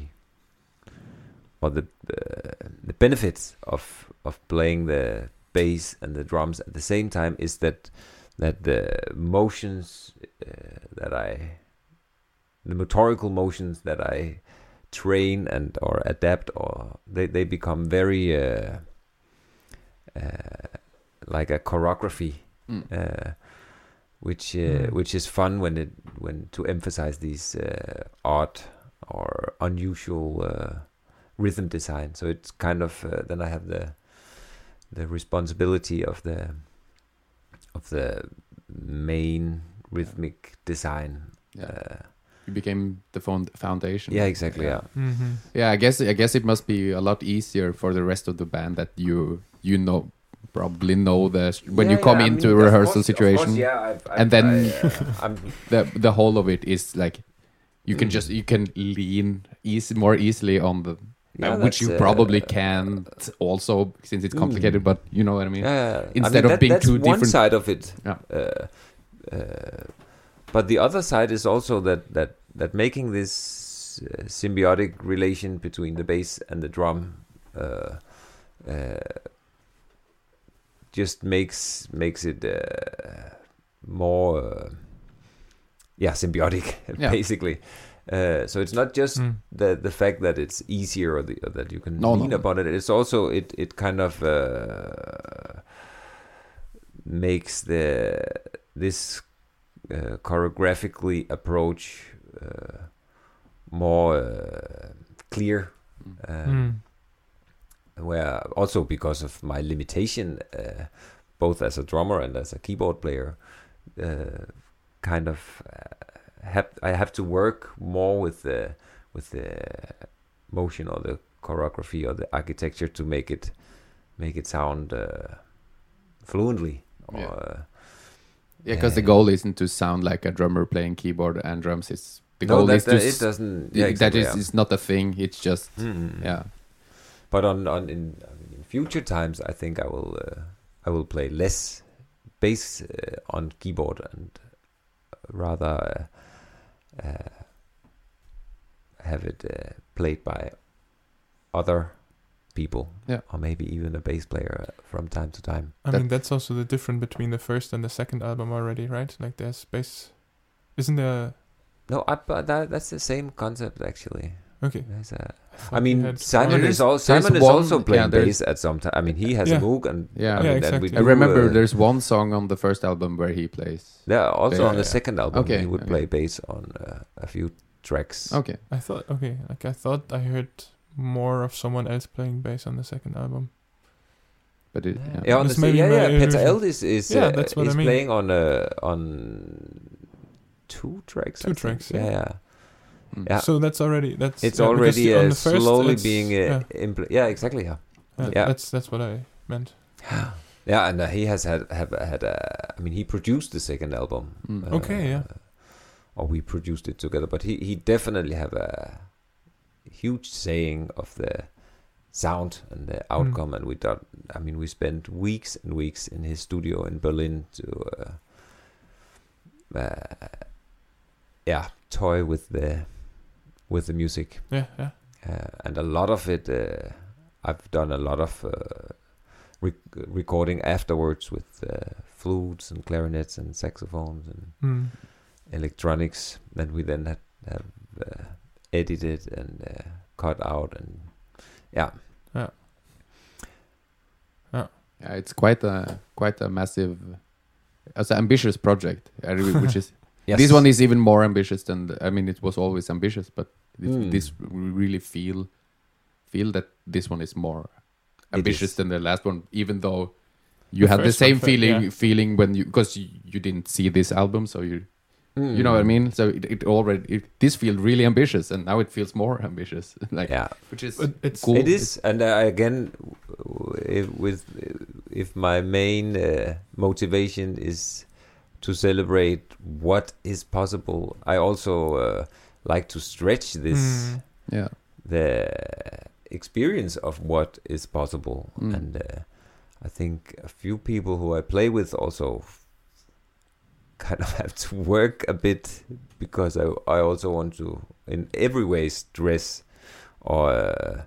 benefits of playing the bass and the drums at the same time is that the motions the motorical motions that I train and or adapt, or they become very like a choreography, which is fun when to emphasize these odd or unusual rhythm design. So it's kind of then I have the responsibility of the main rhythmic design. You became the foundation. Yeah, exactly. Yeah. Mm-hmm. Yeah, I guess it must be a lot easier for the rest of the band that you know. Probably know when you come into a rehearsal situation, and then the whole of it is like you can lean more easily on the which you probably can't also since it's complicated, but you know what I mean. Instead of being that's two one different side of it. But the other side is also that making this symbiotic relation between the bass and the drum. Just makes it more symbiotic basically. So it's not just the fact that it's easier or that you can lean upon it. It's also it kind of makes this choreographically approach more clear. Where also because of my limitation, both as a drummer and as a keyboard player, kind of I have to work more with the motion or the choreography or the architecture to make it sound fluently. Because the goal isn't to sound like a drummer playing keyboard and drums. It's the goal is to it doesn't. Yeah, exactly, that is not a thing. It's just But in future times, I think I will play less bass on keyboard and rather have it played by other people, or maybe even a bass player from time to time. I mean, that's also the difference between the first and the second album already, right? Like there's bass, isn't there? No, that's the same concept actually. Okay. I mean, Simon is also playing bass at some time. I mean, he has a Moog, and exactly. I remember there's one song on the first album where he plays. Yeah, also on the second album, he would play bass on a few tracks. Okay. I thought I heard more of someone else playing bass on the second album. But Peter Eld is that's what I mean. Playing on 2 tracks. Two tracks. Yeah. So it's already slowly being exactly. That's what I meant. Yeah, and he has had I mean, he produced the second album. Or we produced it together, but he definitely have a huge saying of the sound and the outcome. And we spent weeks and weeks in his studio in Berlin to toy with the music. Yeah. And a lot of it, I've done a lot of recording afterwards with flutes and clarinets and saxophones and electronics that we then have edited and cut out, and yeah. Yeah, it's quite a massive, ambitious project, which is yes. This one is even more ambitious than it was always ambitious, but this we really feel that this one is more ambitious than the last one, even though you had the same feeling when because you didn't see this album, so you know what I mean. So this feels really ambitious, and now it feels more ambitious, which is cool. It is, and again, if my main motivation is to celebrate what is possible, I also like to stretch this the experience of what is possible, and I think a few people who I play with also kind of have to work a bit, because I also want to in every way stress or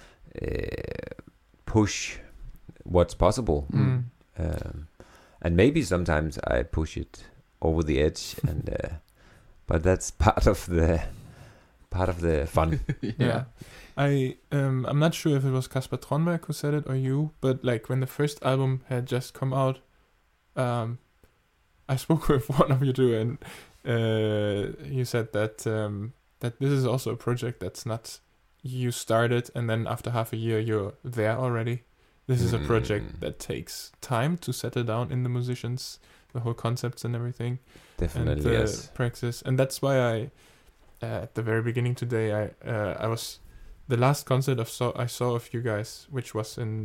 push what's possible, and maybe sometimes I push it over the edge, and but that's part of the fun. Yeah. I'm not sure if it was Kasper Tronberg who said it or you, but like when the first album had just come out, I spoke with one of you too, and you said that that this is also a project that's not you started and then after half a year you're there already. This is a project that takes time to settle down in the musicians, the whole concepts and everything. Definitely, and yes. Practice, and that's why I at the very beginning today I was the last concert I saw of you guys, which was in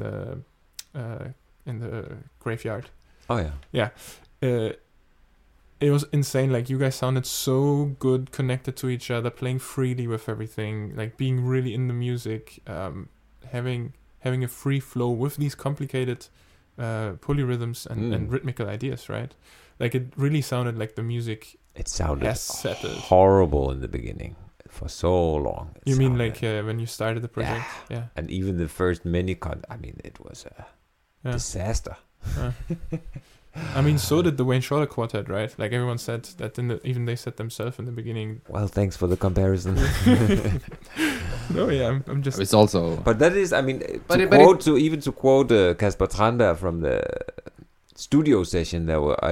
the graveyard. Oh yeah. Yeah. It was insane. Like, you guys sounded so good, connected to each other, playing freely with everything, like being really in the music, having a free flow with these complicated polyrhythms and rhythmical ideas, right? Like, it really sounded like the music. It sounded has settled. Horrible in the beginning for so long. You mean like when you started the project? Yeah. And even the first it was a disaster. I mean, so did the Wayne Shorter Quartet, right? Like, everyone said that even they said themselves in the beginning. Well, thanks for the comparison. No, yeah, I'm just. It's also. But that is, to quote Kasper Tranberg from the studio session,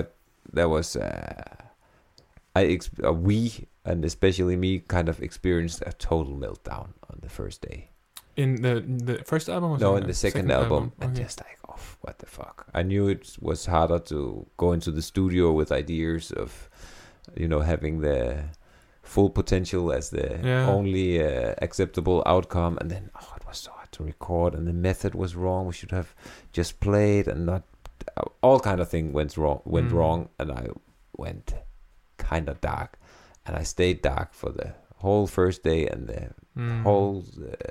we and especially me kind of experienced a total meltdown on the first day. In the first album? Or no, in the second album. Okay. And just like, what the fuck? I knew it was harder to go into the studio with ideas of, having the full potential as the only acceptable outcome. And then, it was so hard to record, and the method was wrong. We should have just played and not... all kind of thing went wrong, and I went kind of dark. And I stayed dark for the whole first day and the whole...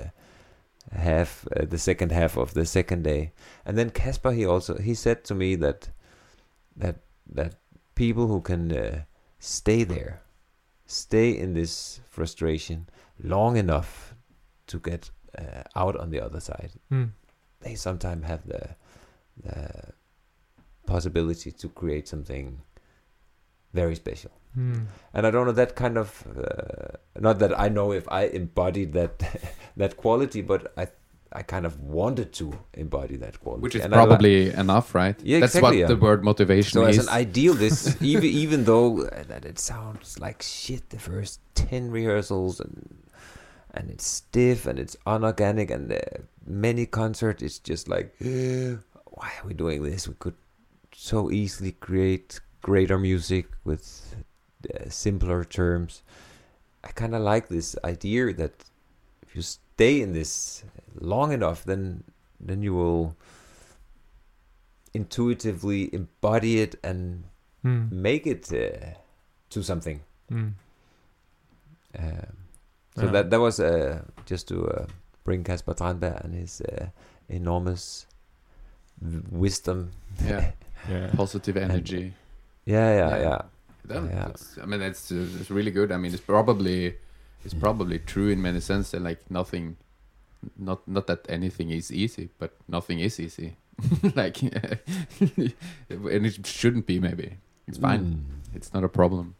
the second half of the second day. And then Kasper, he said to me that people who can stay in this frustration long enough to get out on the other side, they sometimes have the possibility to create something very special. And I don't know, that kind of not that I know if I embodied that quality, but I kind of wanted to embody that quality, which is probably enough, right? Yeah, that's exactly, what the word motivation so is. As an ideal, this even though that it sounds like shit the first 10 rehearsals, and it's stiff and it's unorganic, and many concerts it's just like, why are we doing this? We could so easily create greater music with simpler terms. I kind of like this idea that if you stay in this long enough, then you will intuitively embody it and make it to something. So that was just to bring Kasper Tranberg and his enormous wisdom. Positive energy. It's really good. I mean, it's probably true in many sense, and like nothing, not that anything is easy, but nothing is easy. like, and it shouldn't be. Maybe it's fine. It's not a problem.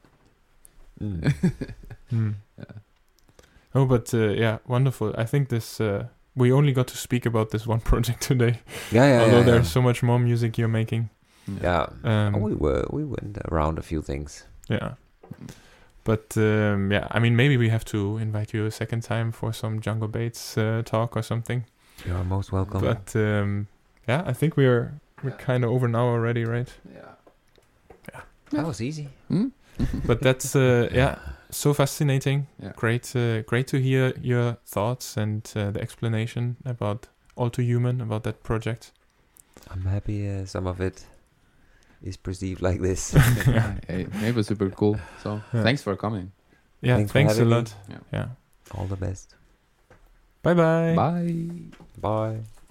Yeah. Oh, but yeah, wonderful. I think this. We only got to speak about this one project today. Although there's so much more music you're making. Yeah. We went around a few things. Yeah. But yeah, I mean, maybe we have to invite you a second time for some Jungle Bates talk or something. You are most welcome. But yeah, I think we're kind of over now already, right? Yeah. That was easy. But that's yeah, so fascinating. Yeah. Great to hear your thoughts and the explanation about All Too Human, about that project. I'm happy some of it is perceived like this. Hey, it was super cool. So thanks for coming. Yeah, thanks a lot. Me. Yeah. All the best. Bye-bye. Bye. Bye.